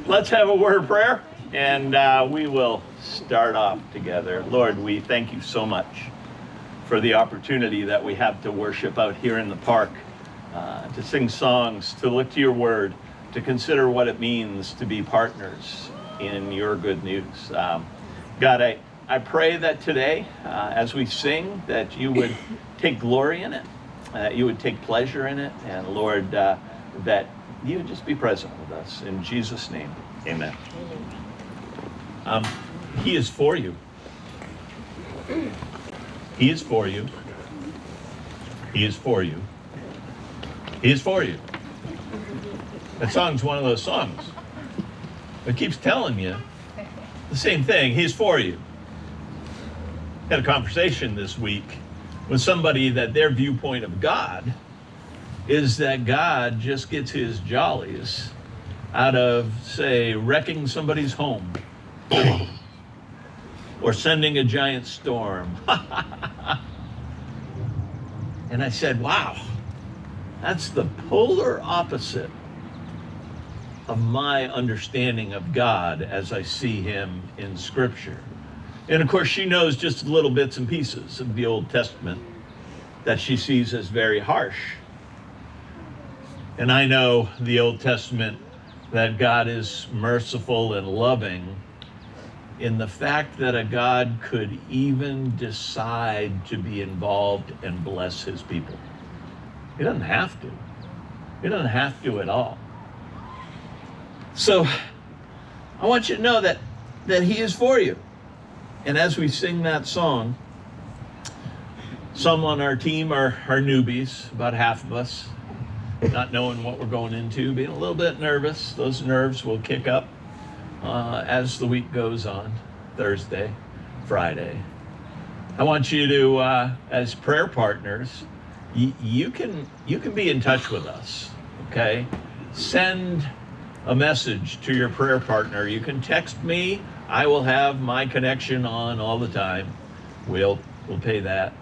Let's have a word of prayer, and we will start off together. Lord, we thank you so much for the opportunity that we have to worship out here in the park, to sing songs, to look to your word, to consider what it means to be partners in your good news. God, I pray that today, as we sing, that you would take glory in it, that you would take pleasure in it, and Lord, that you would just be present with us. In Jesus' name, amen. He is for you. He is for you. He is for you. He is for you. That song's one of those songs. It keeps telling you the same thing. He's for you. Had a conversation this week with somebody that their viewpoint of God is that God just gets his jollies out of, say, wrecking somebody's home or sending a giant storm. And I said, wow, that's the polar opposite of my understanding of God as I see him in Scripture. And of course, she knows just little bits and pieces of the Old Testament that she sees as very harsh. And I know the Old Testament, that God is merciful and loving in the fact that a God could even decide to be involved and bless his people. He doesn't have to. He doesn't have to at all. So I want you to know that he is for you. And as we sing that song, some on our team are newbies, about half of us, not knowing what we're going into, being a little bit nervous. Those nerves will kick up as the week goes on, Thursday, Friday. I want you to, as prayer partners, you can be in touch with us, okay? Send a message to your prayer partner. You can text me. I will have my connection on all the time. We'll pay that.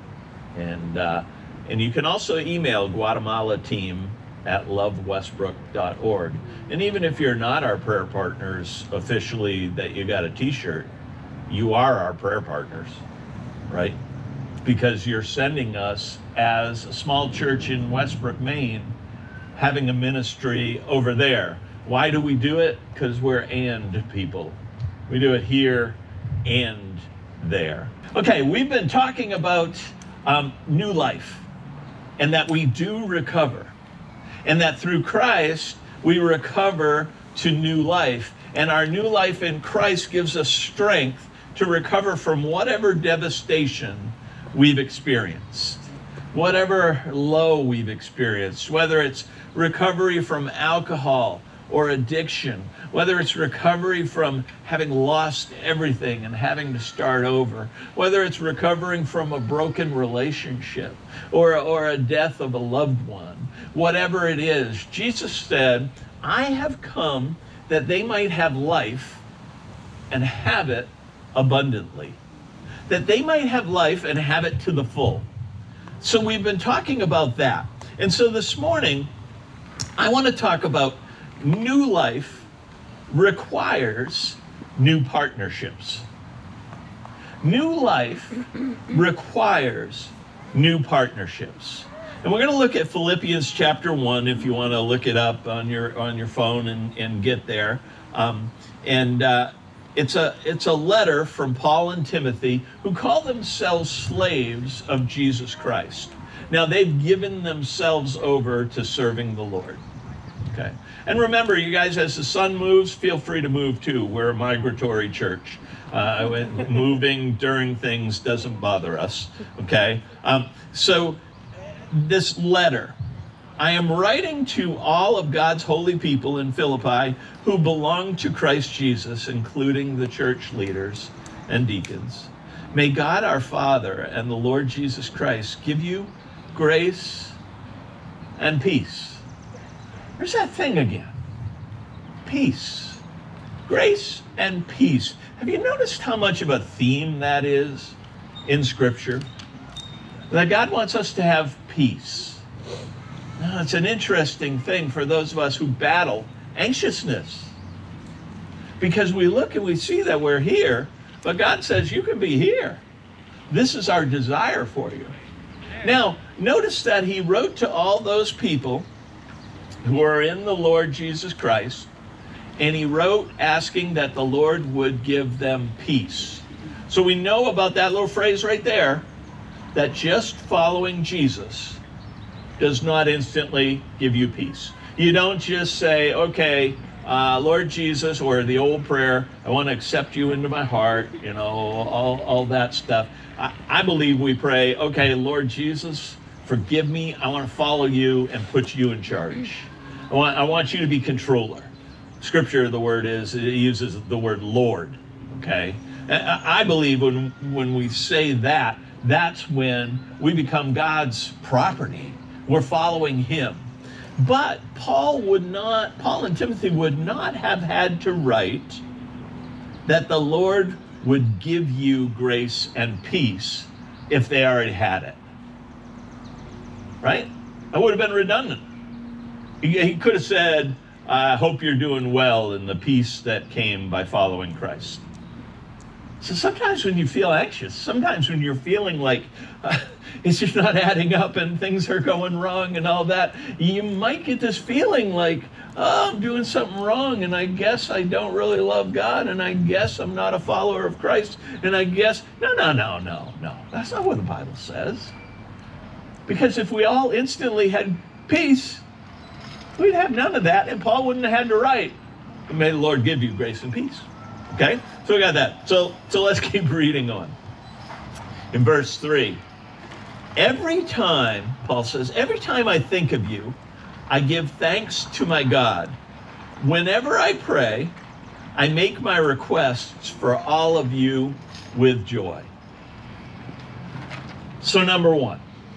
And you can also email Guatemala team at lovewestbrook.org. And even if you're not our prayer partners officially, that you got a t-shirt, you are our prayer partners, right? Because you're sending us as a small church in Westbrook, Maine, having a ministry over there. Why do we do it? Because we're and people. We do it here and there. Okay, we've been talking about new life, and that we do recover. And that through Christ, we recover to new life. And our new life in Christ gives us strength to recover from whatever devastation we've experienced, whatever low we've experienced, whether it's recovery from alcohol or addiction, whether it's recovery from having lost everything and having to start over, whether it's recovering from a broken relationship or a death of a loved one, whatever it is, Jesus said, I have come that they might have life and have it abundantly. That they might have life and have it to the full. So we've been talking about that. And so this morning, I want to talk about new life requires new partnerships. New life requires new partnerships. And we're going to look at Philippians chapter 1, if you want to look it up on your phone and get there. It's a letter from Paul and Timothy, who call themselves slaves of Jesus Christ. Now, they've given themselves over to serving the Lord. Okay. And remember, you guys, as the sun moves, feel free to move too. We're a migratory church. Moving during things doesn't bother us. Okay. So this letter, I am writing to all of God's holy people in Philippi who belong to Christ Jesus, including the church leaders and deacons. May God our Father and the Lord Jesus Christ give you grace and peace. There's that thing again. Peace. Grace and peace. Have you noticed how much of a theme that is in Scripture? That God wants us to have peace. Now, it's an interesting thing for those of us who battle anxiousness. Because we look and we see that we're here, but God says you can be here. This is our desire for you. Now, notice that he wrote to all those people who are in the Lord Jesus Christ, and he wrote asking that the Lord would give them peace. So we know about that little phrase right there, that just following Jesus does not instantly give you peace. You don't just say, okay, Lord Jesus, or the old prayer, I want to accept you into my heart, you know, all that stuff. I believe we pray, okay, Lord Jesus, forgive me. I want to follow you and put you in charge. I want you to be controller. Scripture, the word is, it uses the word Lord, okay? I believe when we say that, that's when we become God's property. We're following him. But Paul and Timothy would not have had to write that the Lord would give you grace and peace if they already had it. Right? That would have been redundant. He could have said, I hope you're doing well in the peace that came by following Christ. So sometimes when you feel anxious, sometimes when you're feeling like it's just not adding up and things are going wrong and all that, you might get this feeling like, oh, I'm doing something wrong, and I guess I don't really love God, and I guess I'm not a follower of Christ, and I guess, no. That's not what the Bible says. Because if we all instantly had peace, we'd have none of that, and Paul wouldn't have had to write, may the Lord give you grace and peace. Okay, so we got that. So let's keep reading on. In verse 3, every time, Paul says, every time I think of you, I give thanks to my God. Whenever I pray, I make my requests for all of you with joy. So number one,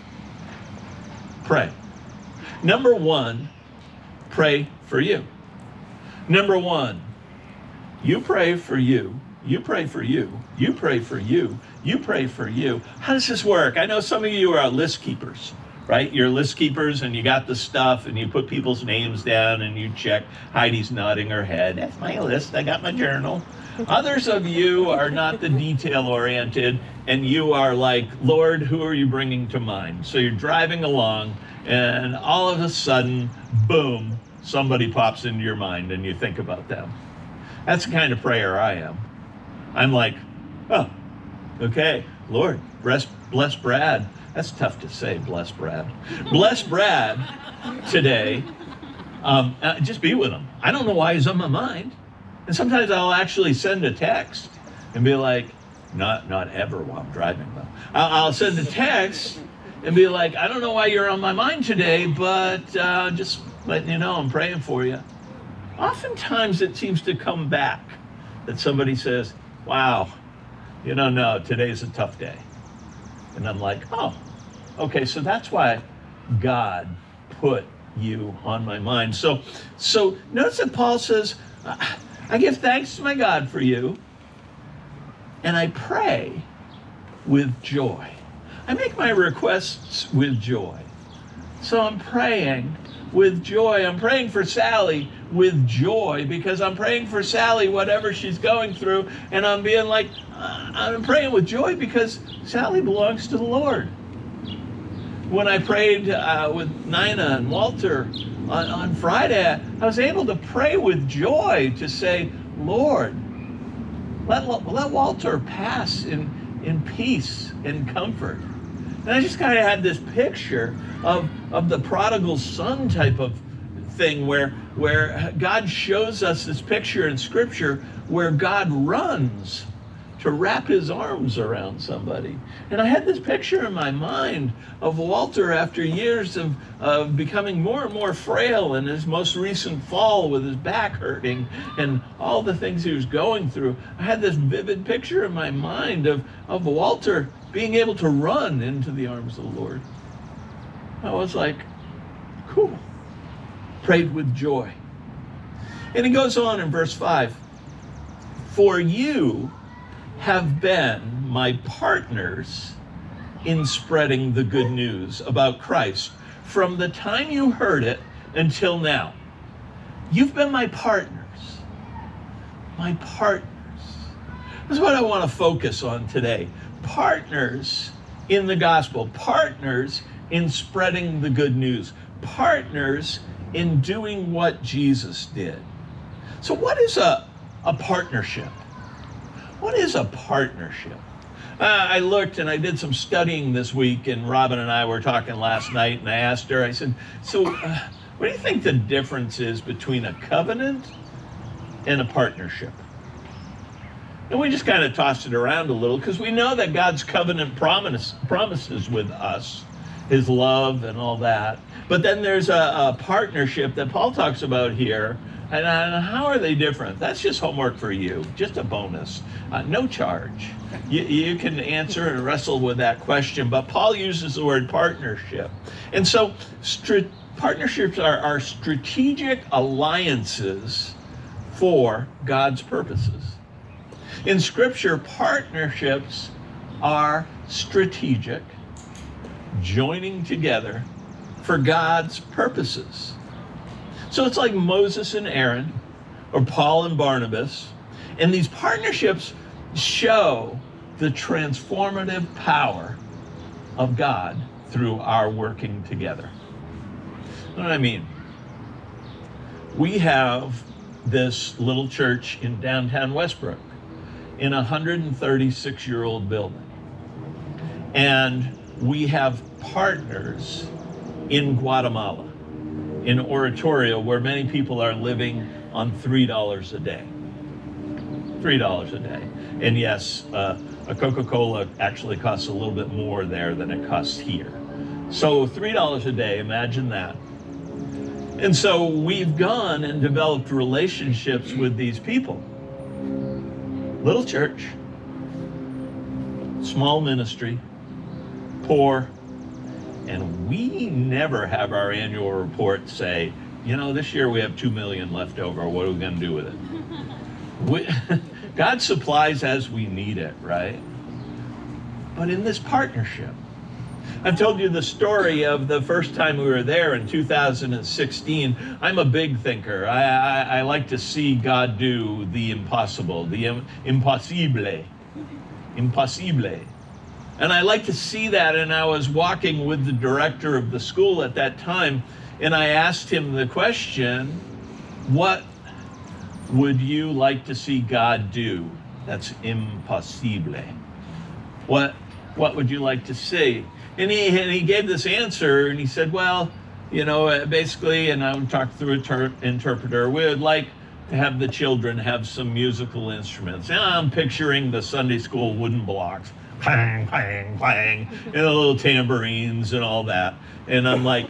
pray. Number one, pray for you. Number one, you pray for you. You pray for you. You pray for you. You pray for you. How does this work? I know some of you are list keepers, right? You're list keepers and you got the stuff and you put people's names down and you check. Heidi's nodding her head. That's my list. I got my journal. Others of you are not the detail oriented and you are like, Lord, who are you bringing to mind? So you're driving along and all of a sudden, boom, somebody pops into your mind and you think about them. That's the kind of prayer I am. I'm like, oh, okay, Lord, bless Brad. That's tough to say, bless Brad. Bless Brad today. Just be with him. I don't know why he's on my mind. And sometimes I'll actually send a text and be like, not ever while I'm driving though. I'll send a text and be like, I don't know why you're on my mind today, but just letting you know I'm praying for you. Oftentimes it seems to come back that somebody says, wow, no, today's a tough day. And I'm like, oh, okay, so that's why God put you on my mind. So notice that Paul says, I give thanks to my God for you, and I pray with joy. I make my requests with joy. So I'm praying with joy. I'm praying for Sally with joy because I'm praying for Sally, whatever she's going through, and I'm being like, I'm praying with joy because Sally belongs to the Lord. When I prayed with Nina and Walter on Friday, I was able to pray with joy to say, Lord, let Walter pass in peace and comfort. And I just kind of had this picture of the prodigal son type of thing where God shows us this picture in Scripture where God runs to wrap his arms around somebody. And I had this picture in my mind of Walter after years of becoming more and more frail in his most recent fall with his back hurting and all the things he was going through. I had this vivid picture in my mind of Walter being able to run into the arms of the Lord. I was like, cool. Prayed with joy. And he goes on in verse 5. For you have been my partners in spreading the good news about Christ from the time you heard it until now. You've been my partners. My partners. That's what I want to focus on today. Partners in the gospel, partners in spreading the good news, partners in doing what Jesus did. So what is a partnership? What is a partnership? I looked and I did some studying this week, and Robin and I were talking last night, and I asked her, I said, so what do you think the difference is between a covenant and a partnership? And we just kind of tossed it around a little because we know that God's covenant promises with us, his love and all that. But then there's a partnership that Paul talks about here. And how are they different? That's just homework for you, just a bonus, no charge. You can answer and wrestle with that question, but Paul uses the word partnership. And so partnerships are strategic alliances for God's purposes. In Scripture, partnerships are strategic, joining together for God's purposes. So it's like Moses and Aaron, or Paul and Barnabas, and these partnerships show the transformative power of God through our working together. You know what I mean? We have this little church in downtown Westbrook in a 136-year-old building. And we have partners in Guatemala, in Oratorio, where many people are living on $3 a day. $3 a day. And yes, a Coca-Cola actually costs a little bit more there than it costs here. So $3 a day, imagine that. And so we've gone and developed relationships with these people. Little church, small ministry, poor, and we never have our annual report say, you know, this year we have $2 million left over. What are we going to do with it? God supplies as we need it, right? But in this partnership, I've told you the story of the first time we were there in 2016. I'm a big thinker. I like to see God do the impossible, the impossible. Impossible. And I like to see that, and I was walking with the director of the school at that time, and I asked him the question, what would you like to see God do? That's impossible. What would you like to see? And he gave this answer, and he said, well, you know, basically, and I would talk through an interpreter, we would like to have the children have some musical instruments. Now I'm picturing the Sunday school wooden blocks, clang, clang, clang, and the little tambourines and all that. And I'm like,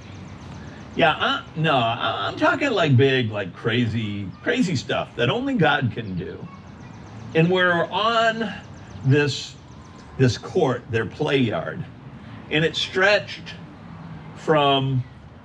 yeah, no, I'm talking like big, like crazy stuff that only God can do. And we're on this court, their play yard, and it stretched from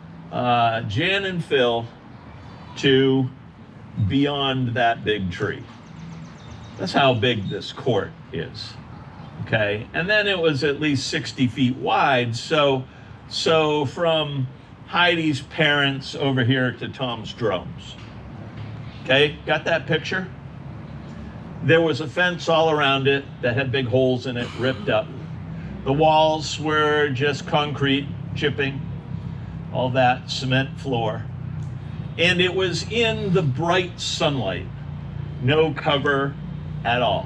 Jan and Phil to beyond that big tree. That's how big this court is, okay? And then it was at least 60 feet wide, so from Heidi's parents over here to Tom's drums. Okay, got that picture? There was a fence all around it that had big holes in it, ripped up. The walls were just concrete, chipping, all that, cement floor. And it was in the bright sunlight, no cover at all.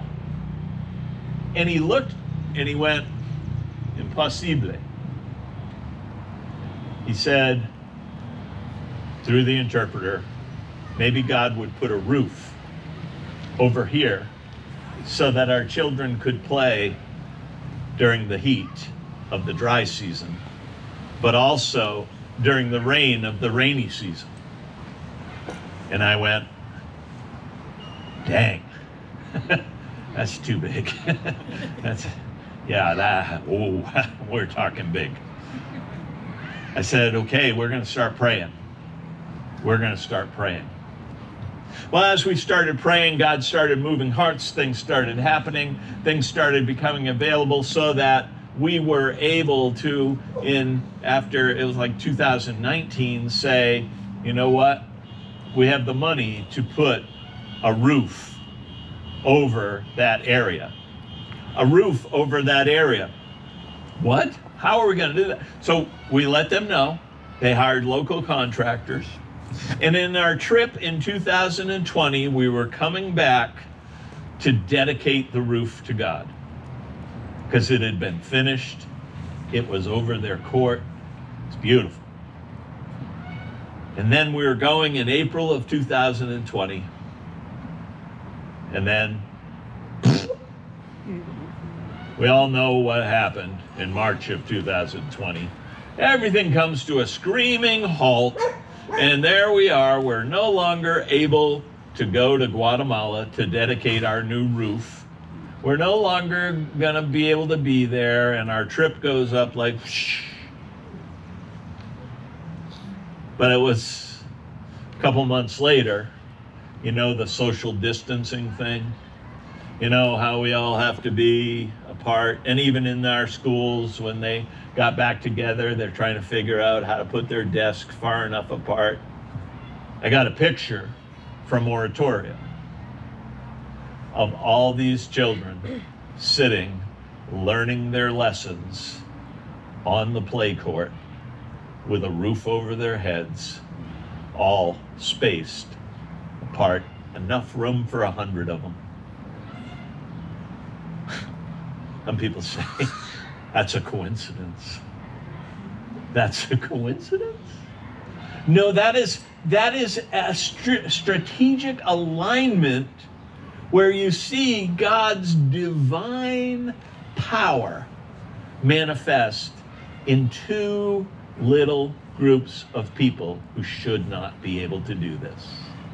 And he looked and he went, impossible. He said, through the interpreter, maybe God would put a roof over here so that our children could play during the heat of the dry season, but also during the rain of the rainy season. And I went, dang, that's too big. We're talking big. I said, okay, we're going to start praying. We're going to start praying. Well, as we started praying, God started moving hearts. Things started happening. Things started becoming available so that we were able to, after it was like 2019, say, you know what? We have the money to put a roof over that area. A roof over that area. What? How are we going to do that? So we let them know. They hired local contractors. And in our trip in 2020, we were coming back to dedicate the roof to God, because it had been finished. It was over their court. It's beautiful. And then we were going in April of 2020. And then we all know what happened in March of 2020. Everything comes to a screaming halt. And there we are. We're no longer able to go to Guatemala to dedicate our new roof. We're no longer going to be able to be there. And our trip goes up like, whoosh. But it was a couple months later, you know, the social distancing thing. You know how we all have to be apart. And even in our schools, when they got back together, they're trying to figure out how to put their desks far enough apart. I got a picture from Oratoria of all these children sitting, learning their lessons on the play court with a roof over their heads, all spaced apart, enough room for 100 of them. Some people say, that's a coincidence. That's a coincidence? No, that is a strategic alignment where you see God's divine power manifest in two little groups of people who should not be able to do this.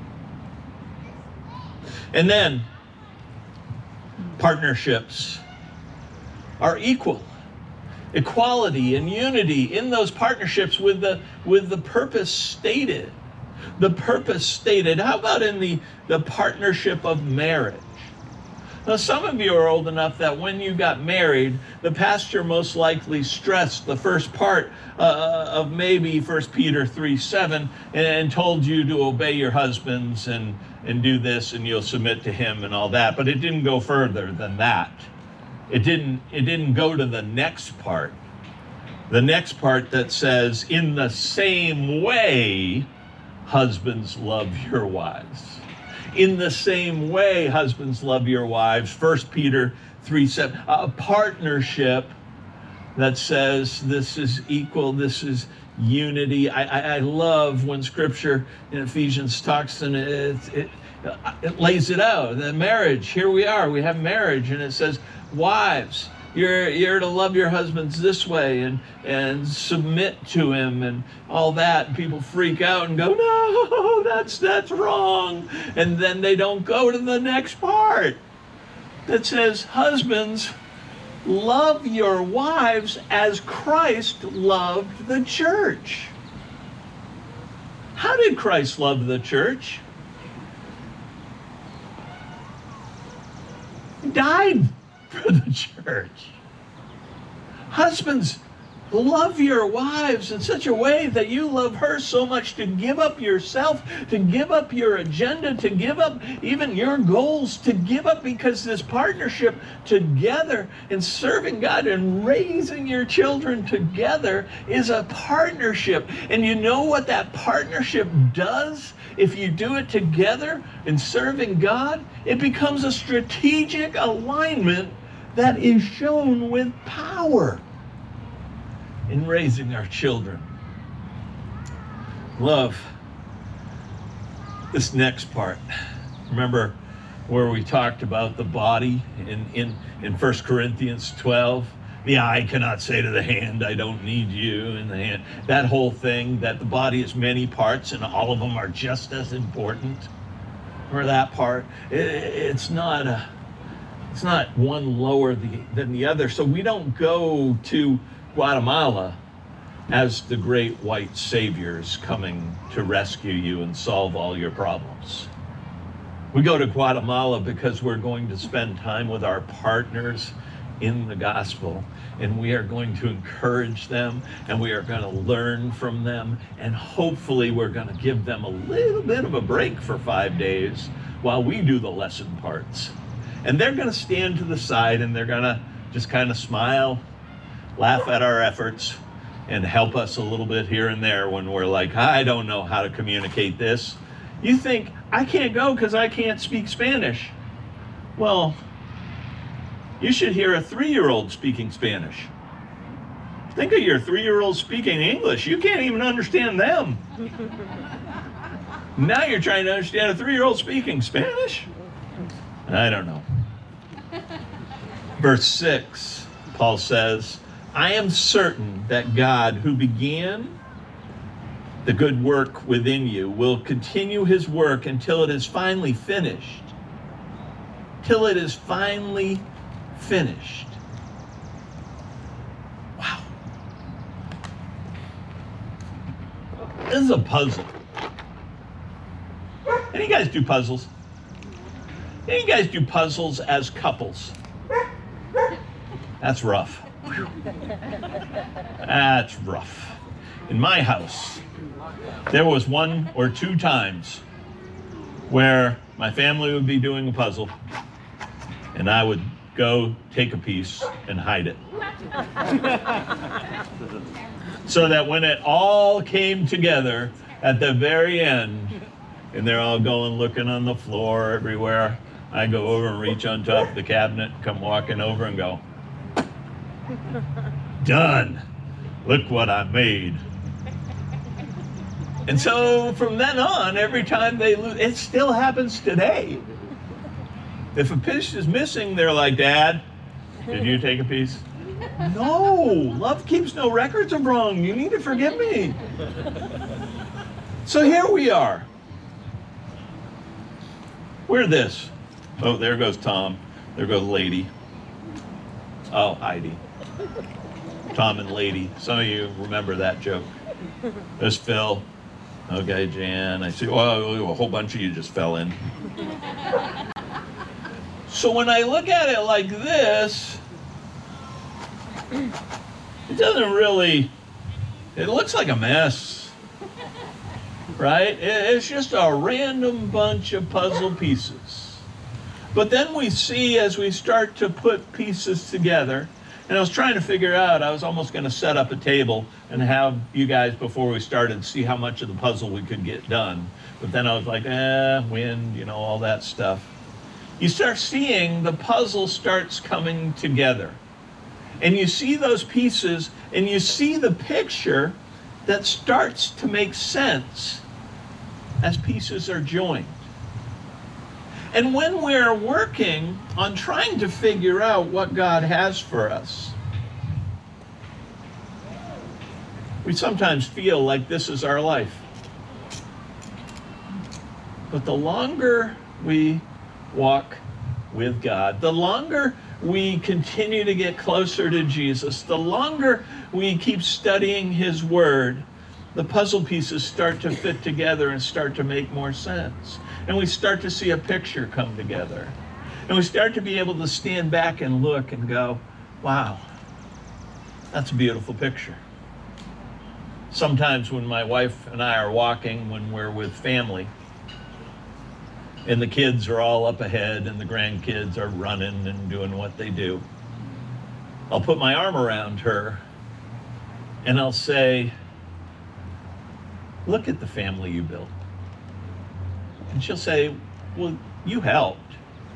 And then partnerships are equal. Equality and unity in those partnerships with the purpose stated. The purpose stated. How about in the partnership of marriage? Now, some of you are old enough that when you got married, the pastor most likely stressed the first part of maybe 1 Peter 3:7 and told you to obey your husbands and do this and you'll submit to him and all that. But it didn't go further than that. It didn't go to the next part. The next part that says, in the same way, husbands, love your wives. In the same way, husbands, love your wives. 1 Peter 3:7, a partnership that says this is equal, this is unity. I love when Scripture in Ephesians talks and it lays it out. The marriage, here we are, we have marriage, and it says, wives, you're to love your husbands this way and submit to him and all that. And people freak out and go, no, that's wrong. And then they don't go to the next part that says, husbands, love your wives as Christ loved the church. How did Christ love the church? He died for the church. Husbands, love your wives in such a way that you love her so much to give up yourself, to give up your agenda, to give up even your goals, to give up, because this partnership together in serving God and raising your children together is a partnership. And you know what that partnership does? If you do it together in serving God, it becomes a strategic alignment that is shown with power in raising our children. Love this next part. Remember where we talked about the body in 1 Corinthians 12? The eye cannot say to the hand, I don't need you, and the hand. That whole thing, that the body is many parts and all of them are just as important. Remember that part? It's not one lower than the other. So we don't go to Guatemala as the great white saviors coming to rescue you and solve all your problems. We go to Guatemala because we're going to spend time with our partners in the gospel, and we are going to encourage them, and we are going to learn from them, and hopefully we're going to give them a little bit of a break for 5 days while we do the lesson parts. And they're going to stand to the side, and they're going to just kind of smile, laugh at our efforts, and help us a little bit here and there when we're like, I don't know how to communicate this. You think, I can't go because I can't speak Spanish. Well, you should hear a 3-year-old speaking Spanish. Think of your 3-year-old speaking English. You can't even understand them. Now you're trying to understand a 3-year-old speaking Spanish? I don't know. Verse 6, Paul says, I am certain that God, who began the good work within you, will continue his work until it is finally finished. Till it is finally finished. Wow. This is a puzzle. Any of you guys do puzzles? Any of you guys do puzzles as couples? That's rough. That's rough. In my house, there was 1 or 2 times where my family would be doing a puzzle and I would go take a piece and hide it. So that when it all came together at the very end, and they're all going looking on the floor everywhere, I go over and reach on top of the cabinet, come walking over and go, done. Look what I made. And so from then on, every time they lose, it still happens today. If a piece is missing, they're like, Dad, did you take a piece? No, love keeps no records of wrong. You need to forgive me. So here we are. We're this. Oh, there goes Tom. There goes Lady. Oh, Heidi. Tom and Lady. Some of you remember that joke. There's Phil. Okay, Jan. I see, oh, a whole bunch of you just fell in. So when I look at it like this, it doesn't really, it looks like a mess, right? It's just a random bunch of puzzle pieces. But then we see as we start to put pieces together, and I was trying to figure out, I was almost going to set up a table and have you guys, before we started, see how much of the puzzle we could get done. But then I was like, wind, you know, all that stuff. You start seeing the puzzle starts coming together. And you see those pieces, and you see the picture that starts to make sense as pieces are joined. And when we're working on trying to figure out what God has for us, we sometimes feel like this is our life. But the longer we walk with God, the longer we continue to get closer to Jesus, the longer we keep studying his word, the puzzle pieces start to fit together and start to make more sense. And we start to see a picture come together. And we start to be able to stand back and look and go, wow, that's a beautiful picture. Sometimes when my wife and I are walking, when we're with family, and the kids are all up ahead and the grandkids are running and doing what they do, I'll put my arm around her and I'll say, look at the family you built. And she'll say, well, you helped.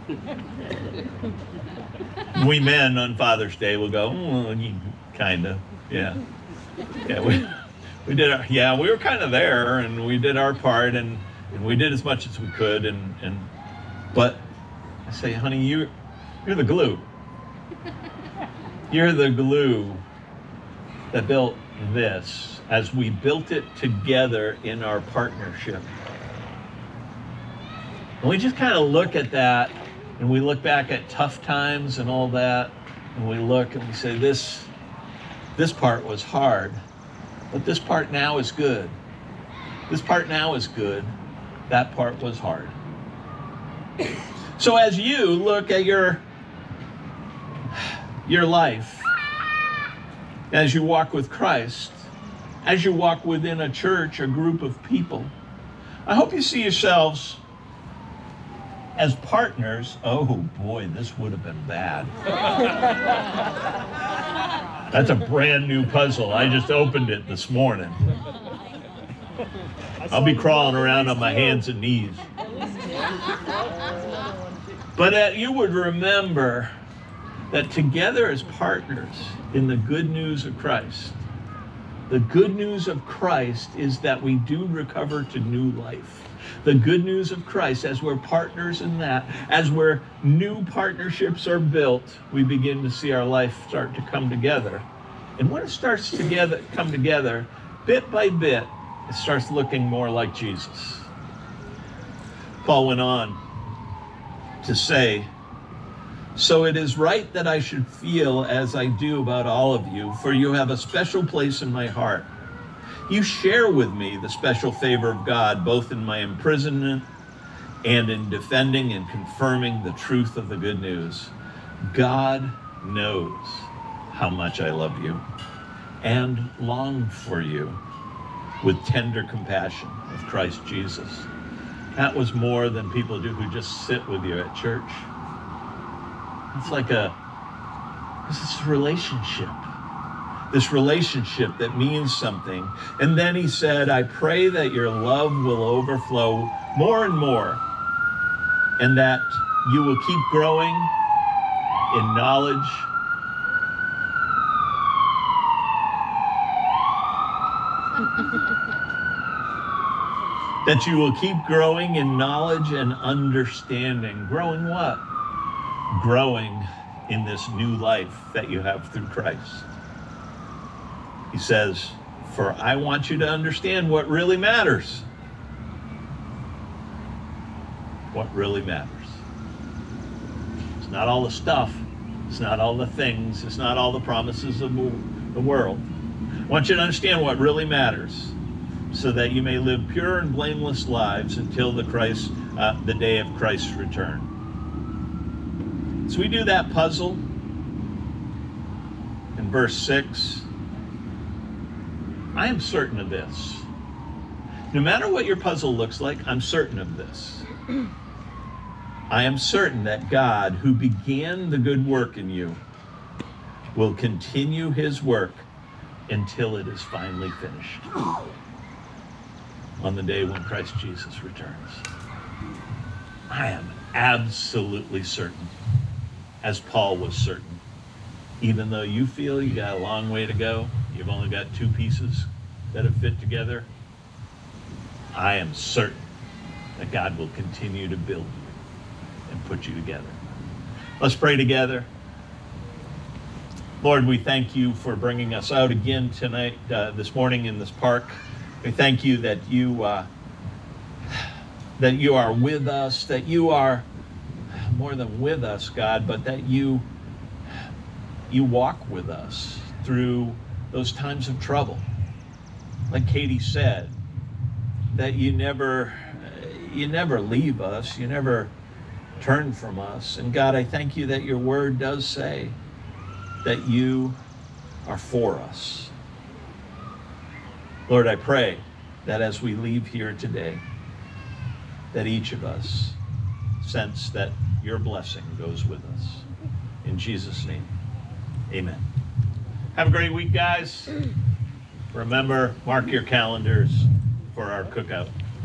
We men on Father's Day will go, kind of, yeah. Yeah, we did our, yeah, we were kind of there and we did our part and we did as much as we could but I say, honey, you're the glue. You're the glue that built this as we built it together in our partnership. And we just kind of look at that and we look back at tough times and all that, and we look and we say, this part was hard, but this part now is good. This part now is good. That part was hard. So as you look at your your life as you walk with Christ, as you walk within a church, a group of people. I hope you see yourselves as partners. Oh boy, this would have been bad. That's a brand new puzzle. I just opened it this morning. I'll be crawling around on my hands and knees. But that you would remember that together as partners in the good news of Christ, the good news of Christ is that we do recover to new life. The good news of Christ, as we're partners in that, as where new partnerships are built, we begin to see our life start to come together. And when it starts to come together, bit by bit, it starts looking more like Jesus. Paul went on to say, "So it is right that I should feel as I do about all of you, for you have a special place in my heart. You share with me the special favor of God, both in my imprisonment and in defending and confirming the truth of the good news. God knows how much I love you and long for you with tender compassion of Christ Jesus." That was more than people do who just sit with you at church. It's like this relationship. This relationship that means something. And then he said, "I pray that your love will overflow more and more, and that you will keep growing in knowledge that you will keep growing in knowledge and understanding." Growing what? Growing in this new life that you have through Christ. He says, "For I want you to understand what really matters." What really matters. It's not all the stuff. It's not all the things. It's not all the promises of the world. I want you to understand what really matters, so that you may live pure and blameless lives until the day of Christ's return. So we do that puzzle in verse 6. I am certain of this. No matter what your puzzle looks like, I'm certain of this. I am certain that God, who began the good work in you, will continue his work until it is finally finished on the day when Christ Jesus returns. I am absolutely certain, as Paul was certain. Even though you feel you got a long way to go, you've only got two pieces that have fit together, I am certain that God will continue to build you and put you together. Let's pray together. Lord, we thank you for bringing us out again tonight, this morning in this park. We thank you that you are with us, that you are more than with us, God, but that you walk with us through those times of trouble. Like Katie said, that you never leave us, you never turn from us. And God, I thank you that your word does say that you are for us. Lord, I pray that as we leave here today, that each of us sense that your blessing goes with us. In Jesus' name, amen. Have a great week, guys. Remember, mark your calendars for our cookout.